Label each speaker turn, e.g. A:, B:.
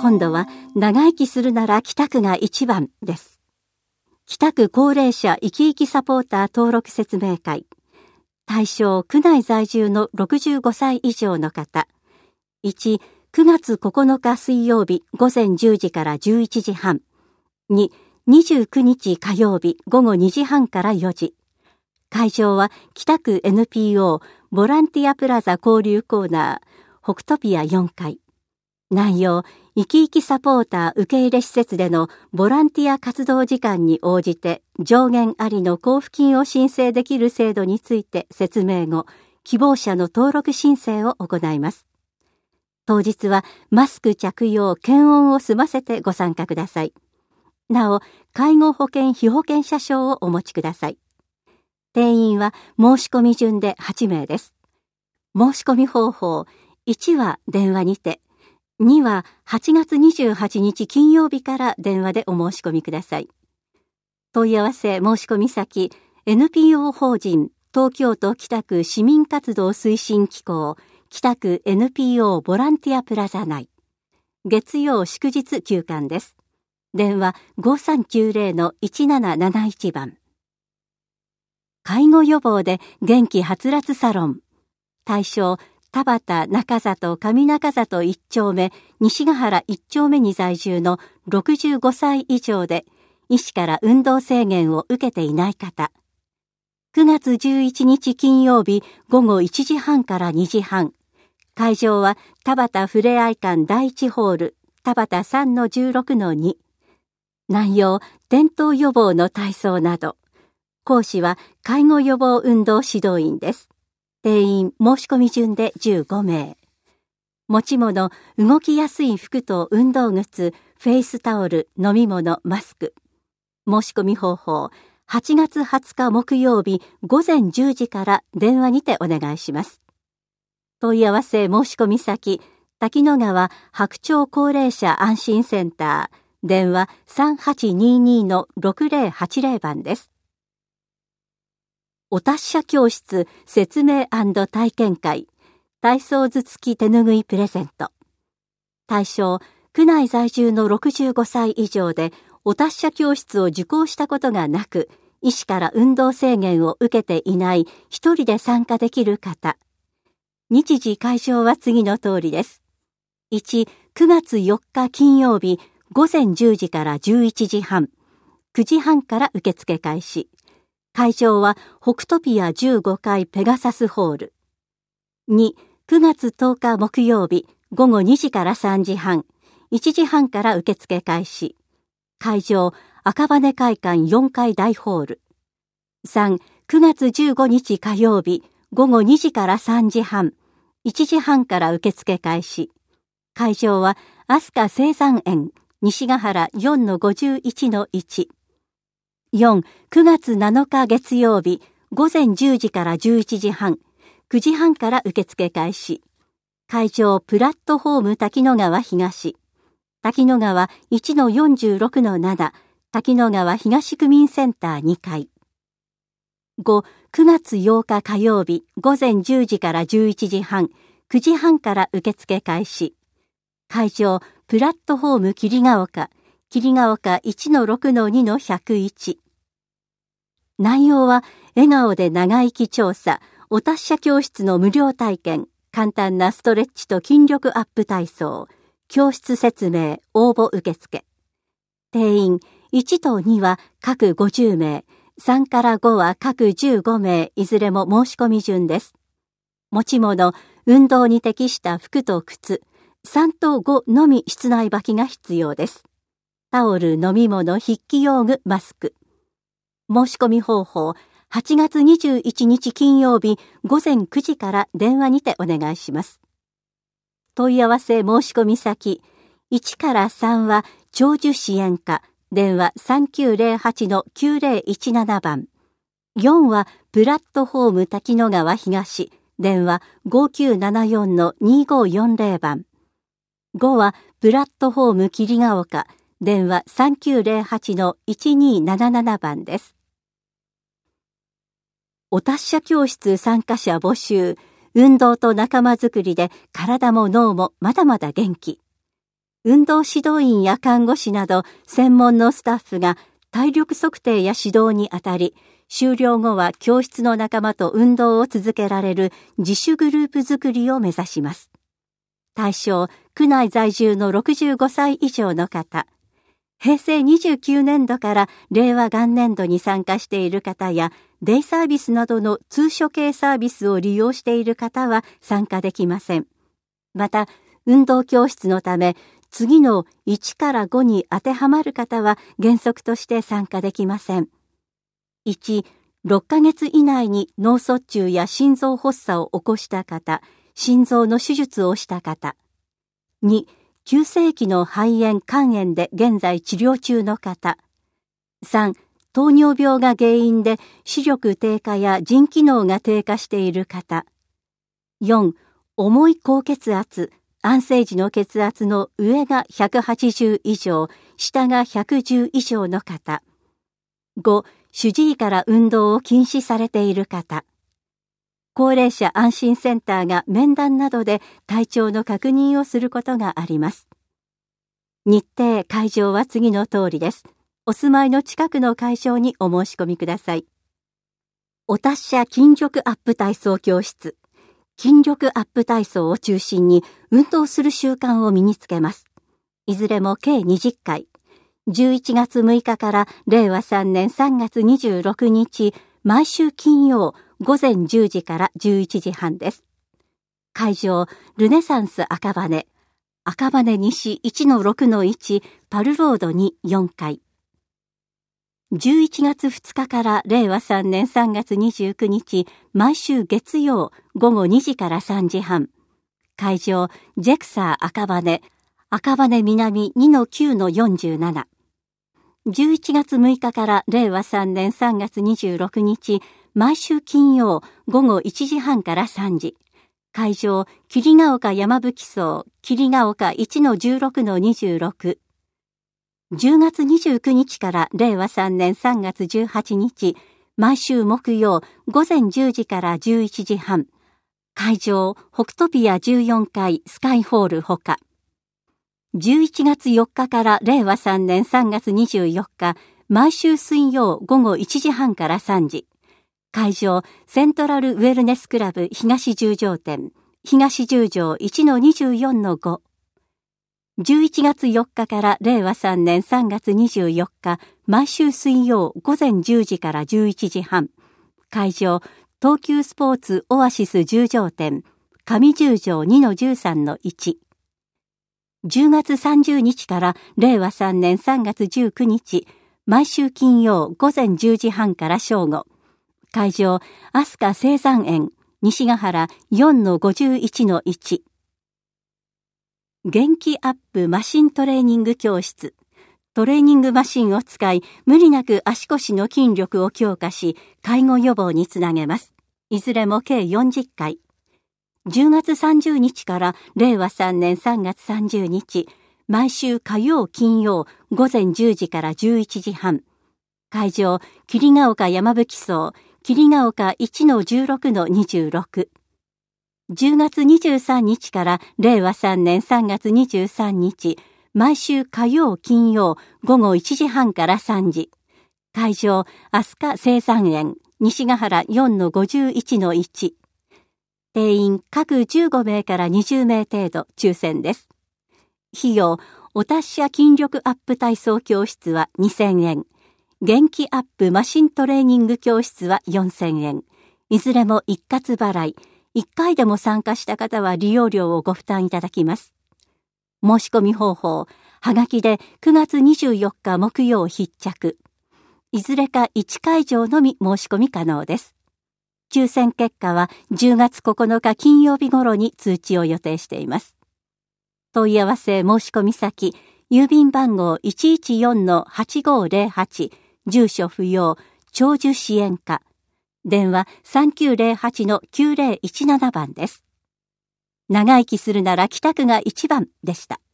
A: 今度は長生きするなら北区が一番です。北区高齢者生き生きサポーター登録説明会。対象区内在住の65歳以上の方。1、9月9日水曜日午前10時から11時半。2、29日火曜日午後2時半から4時。会場は北区 NPO ボランティアプラザ交流コーナー北トピア4階。内容、生き生きサポーター受け入れ施設でのボランティア活動時間に応じて上限ありの交付金を申請できる制度について説明後、希望者の登録申請を行います。当日はマスク着用、検温を済ませてご参加ください。なお、介護保険被保険者証をお持ちください。定員は申し込み順で8名です。申し込み方法、1は電話にて、2は8月28日金曜日から電話でお申し込みください。問い合わせ申し込み先、NPO 法人東京都北区市民活動推進機構北区 NPO ボランティアプラザ内。月曜祝日休館です。電話 5390-1771 番。介護予防で元気はつらつサロン。対象、田端中里上中里1丁目西ヶ原1丁目に在住の65歳以上で医師から運動制限を受けていない方。9月11日金曜日午後1時半から2時半。会場は田端ふれあい館第1ホール田端 3-16-2。内容、転倒予防の体操など。講師は介護予防運動指導員です。定員申し込み順で15名。持ち物、動きやすい服と運動靴、フェイスタオル、飲み物、マスク。申し込み方法、8月20日木曜日午前10時から電話にてお願いします。問い合わせ申し込み先、滝野川白鳥高齢者安心センター、電話 3822-6080 番です。お達者教室説明&体験会体操図付き手ぬぐいプレゼント。対象、区内在住の65歳以上でお達者教室を受講したことがなく、医師から運動制限を受けていない一人で参加できる方。日時会場は次の通りです。1、9月4日金曜日午前10時から11時半、9時半から受付開始。会場は北トピア15階ペガサスホール。2、9月10日木曜日午後2時から3時半、1時半から受付開始。会場、赤羽会館4階大ホール。3、9月15日火曜日午後2時から3時半、1時半から受付開始。会場は飛鳥青山園西ヶ原 4-51-1。4、9月7日月曜日午前10時から11時半、9時半から受付開始。会場プラットフォーム滝野川東。滝野川 1-46-7 滝野川東区民センター2階。5、9月8日火曜日午前10時から11時半、9時半から受付開始。会場プラットフォーム桐ヶ丘 1-6-2-101。内容は笑顔で長生き調査、お達者教室の無料体験、簡単なストレッチと筋力アップ体操、教室説明、応募受付。定員1と2は各50名、3から5は各15名、いずれも申し込み順です。持ち物、運動に適した服と靴、3と5のみ室内履きが必要です。タオル、飲み物、筆記用具、マスク。申し込み方法、8月21日金曜日午前9時から電話にてお願いします。問い合わせ申し込み先、1から3は長寿支援課、電話 3908-9017 番。4はプラットフォーム滝野川東、電話 5974-2540 番。5はプラットフォーム桐ヶ丘、電話 3908-1277 番です。お達者教室参加者募集、運動と仲間づくりで体も脳もまだまだ元気。 運動指導員や看護師など専門のスタッフが体力測定や指導にあたり、終了後は教室の仲間と運動を続けられる自主グループ作りを目指します。対象、区内在住の65歳以上の方、平成29年度から令和元年度に参加している方や、デイサービスなどの通所系サービスを利用している方は参加できません。また、運動教室のため、次の1から5に当てはまる方は原則として参加できません。1、6ヶ月以内に脳卒中や心臓発作を起こした方、心臓の手術をした方。2、急性期の肺炎・肝炎で現在治療中の方。3、糖尿病が原因で視力低下や腎機能が低下している方。4、重い高血圧、安静時の血圧の上が180以上、下が110以上の方。5、主治医から運動を禁止されている方。高齢者安心センターが面談などで体調の確認をすることがあります。日程・会場は次の通りです。お住まいの近くの会場にお申し込みください。お達者筋力アップ体操教室。筋力アップ体操を中心に運動する習慣を身につけます。いずれも計20回。11月6日から令和3年3月26日、毎週金曜午前10時から11時半です。会場、ルネサンス赤羽、赤羽西 1-6-1 パルロードに4階。11月2日から令和3年3月29日、毎週月曜午後2時から3時半。会場、ジェクサー赤羽、赤羽南 2-9-47。11月6日から令和3年3月26日、毎週金曜午後1時半から3時。会場、桐ヶ丘山吹荘、桐ヶ丘 1-16-26。10月29日から令和3年3月18日、毎週木曜午前10時から11時半。会場、北トピア14階スカイホールほか。11月4日から令和3年3月24日、毎週水曜午後1時半から3時。会場、セントラルウェルネスクラブ東十条店、東十条 1-24-5。11月4日から令和3年3月24日、毎週水曜午前10時から11時半。会場、東急スポーツオアシス十条店、上十条 2-13-1。10月30日から令和3年3月19日、毎週金曜午前10時半から正午。会場、飛鳥青山園、西ヶ原 4-51-1。元気アップマシントレーニング教室。トレーニングマシンを使い、無理なく足腰の筋力を強化し、介護予防につなげます。いずれも計40回。10月30日から令和3年3月30日、毎週火曜金曜午前10時から11時半。会場、桐ヶ丘山吹荘、桐ヶ丘 1-16-26。10月23日から令和3年3月23日、毎週火曜金曜午後1時半から3時。会場、飛鳥青山園、西ヶ原 4-51-1。定員各15名から20名程度抽選です。費用、お達者筋力アップ体操教室は2000円。元気アップマシントレーニング教室は4000円。いずれも一括払い。1回でも参加した方は利用料をご負担いただきます。申し込み方法、はがきで9月24日木曜必着。いずれか1会場のみ申し込み可能です。抽選結果は10月9日金曜日頃に通知を予定しています。問い合わせ申し込み先、郵便番号 114-8508、住所不要、長寿支援課。電話 3908-9017 番です。長生きするなら北区が一番でした。